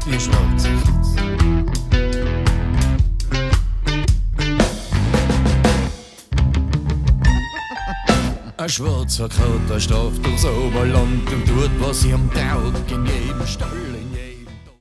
Ihr Schwarze. Ein schwarzer Kater stauft durchs Oberland und tut, was ihm taugt in jedem Stall.